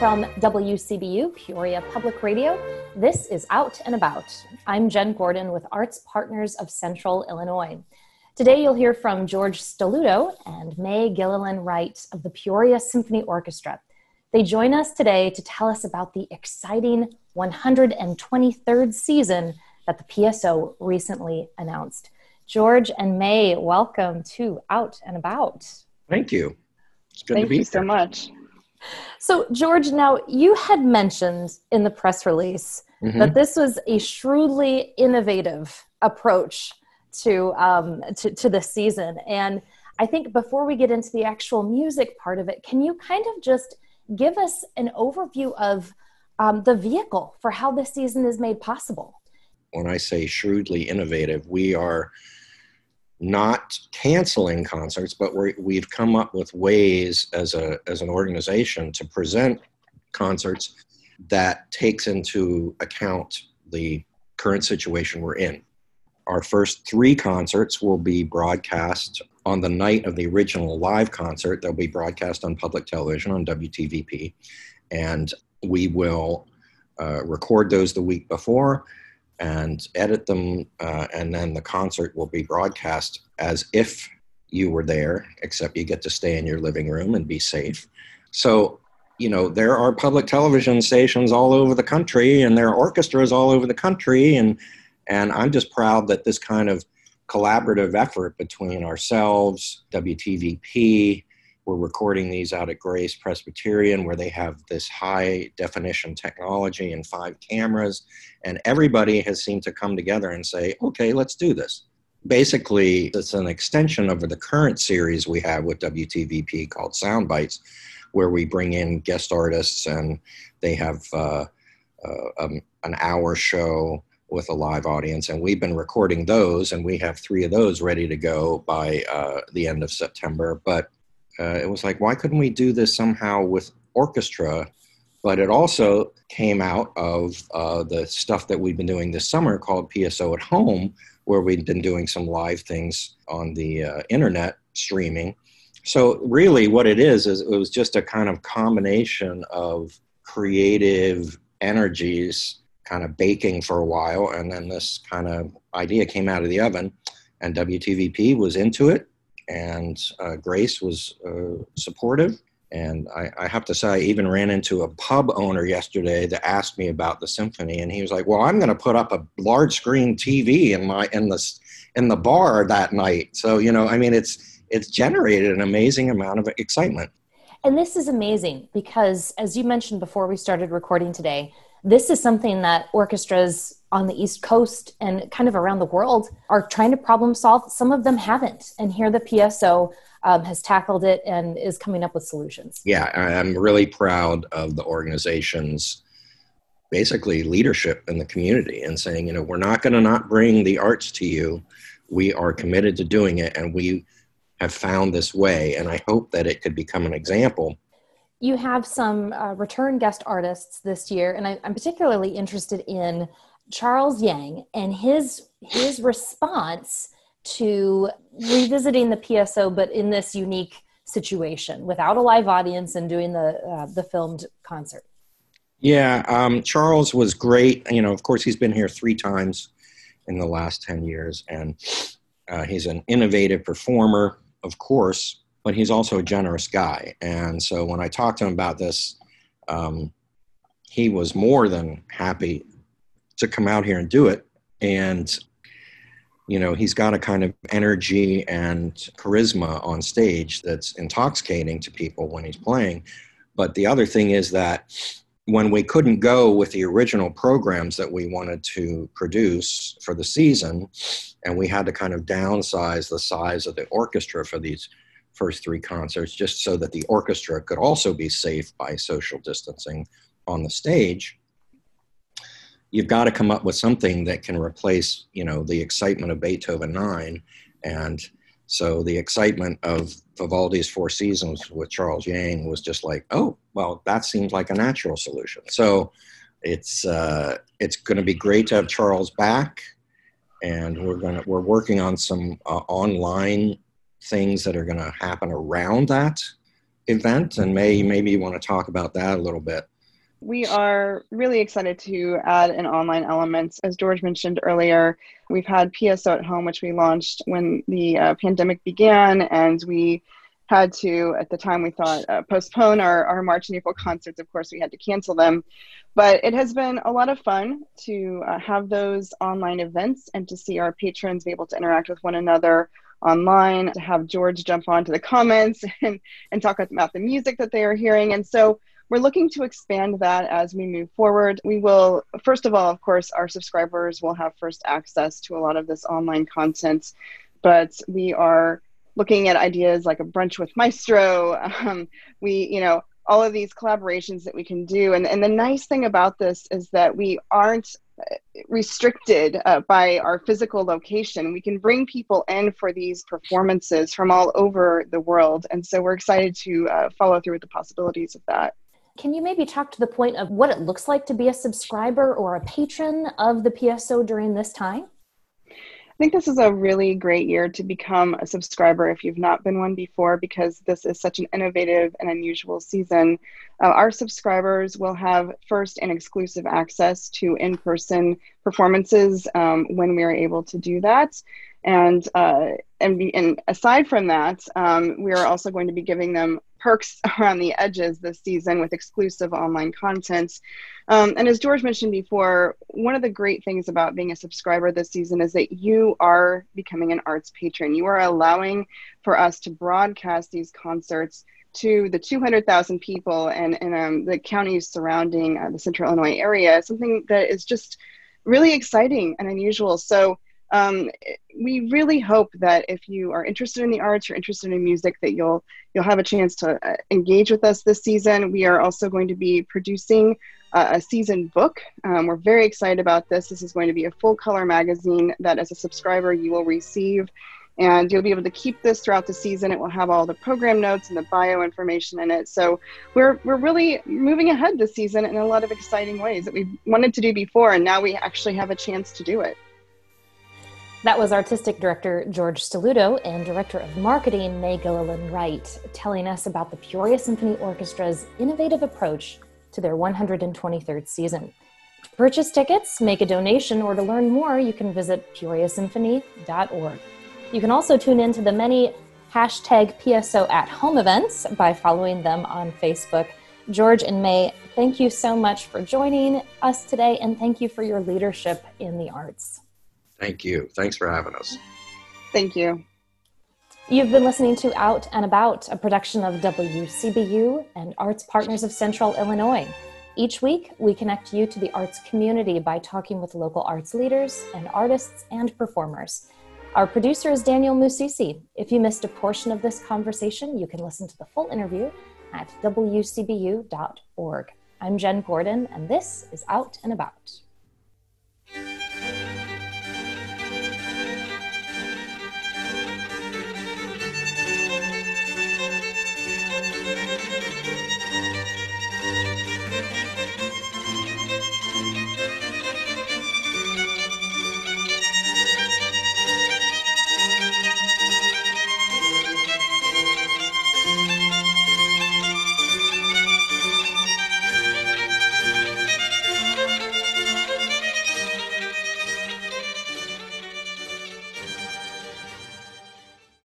From WCBU, Peoria Public Radio, this is Out and About. I'm Jen Gordon with Arts Partners of Central Illinois. Today you'll hear from George Stelluto and May Gilliland-Wright of the Peoria Symphony Orchestra. They join us today to tell us about the exciting 123rd season that the PSO recently announced. George and May, welcome to Out and About. Thank you. It's good to be here. Thank you so much. So, George, now you had mentioned in the press release that this was a shrewdly innovative approach to this season. And I think before we get into the actual music part of it, can you kind of just give us an overview of the vehicle for how this season is made possible? When I say shrewdly innovative, we are not canceling concerts, but we've come up with ways as an organization to present concerts that takes into account the current situation we're in. Our first 3 concerts will be broadcast on the night of the original live concert. They'll be broadcast on public television on WTVP, and we will record those the week before and edit them, and then the concert will be broadcast as if you were there, except you get to stay in your living room and be safe. So, you know, there are public television stations all over the country, and there are orchestras all over the country, and I'm just proud that this kind of collaborative effort between ourselves, WTVP, we're recording these out at Grace Presbyterian, where they have this high definition technology and 5 cameras, and everybody has seemed to come together and say, okay, let's do this. Basically, it's an extension of the current series we have with WTVP called Sound Bites, where we bring in guest artists and they have an hour show with a live audience, and we've been recording those, and we have 3 of those ready to go by the end of September. But it was like, why couldn't we do this somehow with orchestra? But it also came out of the stuff that we've been doing this summer called PSO at Home, where we've been doing some live things on the internet streaming. So really what it is it was just a kind of combination of creative energies kind of baking for a while, and then this kind of idea came out of the oven, and WTVP was into it. And Grace was supportive. And I have to say, I even ran into a pub owner yesterday that asked me about the symphony. And he was like, well, I'm going to put up a large screen TV in the bar that night. So, you know, I mean, it's generated an amazing amount of excitement. And this is amazing because, as you mentioned before we started recording today, this is something that orchestras on the East Coast and kind of around the world are trying to problem solve. Some of them haven't. And here the PSO has tackled it and is coming up with solutions. Yeah, I'm really proud of the organization's basically leadership in the community and saying, you know, we're not going to not bring the arts to you. We are committed to doing it, and we have found this way. And I hope that it could become an example. You have some return guest artists this year, and I'm particularly interested in Charles Yang and his response to revisiting the PSO, but in this unique situation without a live audience and doing the filmed concert. Yeah, Charles was great. You know, of course, he's been here 3 times in the last 10 years, and he's an innovative performer, of course, but he's also a generous guy. And so when I talked to him about this, he was more than happy to come out here and do it. And, you know, he's got a kind of energy and charisma on stage that's intoxicating to people when he's playing. But the other thing is that when we couldn't go with the original programs that we wanted to produce for the season, and we had to kind of downsize the size of the orchestra for these first 3 concerts, just so that the orchestra could also be safe by social distancing on the stage, you've got to come up with something that can replace, you know, the excitement of Beethoven 9. And so the excitement of Vivaldi's Four Seasons with Charles Yang was just like, oh, well, that seems like a natural solution. So it's going to be great to have Charles back, and we're working on some online things that are going to happen around that event. And maybe you want to talk about that a little bit. We are really excited to add an online element. As George mentioned earlier, we've had PSO at Home, which we launched when the pandemic began, and we had to, at the time we thought, postpone our March and April concerts. Of course, we had to cancel them. But it has been a lot of fun to have those online events and to see our patrons be able to interact with one another online, to have George jump onto the comments and talk about the music that they are hearing. And so we're looking to expand that as we move forward. We will, first of all, of course, our subscribers will have first access to a lot of this online content, but we are looking at ideas like a brunch with Maestro. All of these collaborations that we can do. And the nice thing about this is that we aren't restricted by our physical location. We can bring people in for these performances from all over the world. And so we're excited to follow through with the possibilities of that. Can you maybe talk to the point of what it looks like to be a subscriber or a patron of the PSO during this time? I think this is a really great year to become a subscriber if you've not been one before, because this is such an innovative and unusual season. Our subscribers will have first and exclusive access to in-person performances when we are able to do that. And aside from that, we are also going to be giving them perks around the edges this season with exclusive online content. And as George mentioned before, one of the great things about being a subscriber this season is that you are becoming an arts patron. You are allowing for us to broadcast these concerts to the 200,000 people and the counties surrounding the Central Illinois area, something that is just really exciting and unusual. So we really hope that if you are interested in the arts, you're interested in music, that you'll have a chance to engage with us this season. We are also going to be producing a season book. We're very excited about this. This is going to be a full color magazine that as a subscriber you will receive, and you'll be able to keep this throughout the season. It will have all the program notes and the bio information in it. So we're really moving ahead this season in a lot of exciting ways that we wanted to do before, and now we actually have a chance to do it. That was Artistic Director George Stoluto and Director of Marketing May Gilliland Wright telling us about the Peoria Symphony Orchestra's innovative approach to their 123rd season. To purchase tickets, make a donation, or to learn more, you can visit peoriasymphony.org. You can also tune in to the many #PSO at Home events by following them on Facebook. George and May, thank you so much for joining us today, and thank you for your leadership in the arts. Thank you. Thanks for having us. Thank you. You've been listening to Out and About, a production of WCBU and Arts Partners of Central Illinois. Each week, we connect you to the arts community by talking with local arts leaders and artists and performers. Our producer is Daniel Musisi. If you missed a portion of this conversation, you can listen to the full interview at wcbu.org. I'm Jen Gordon, and this is Out and About.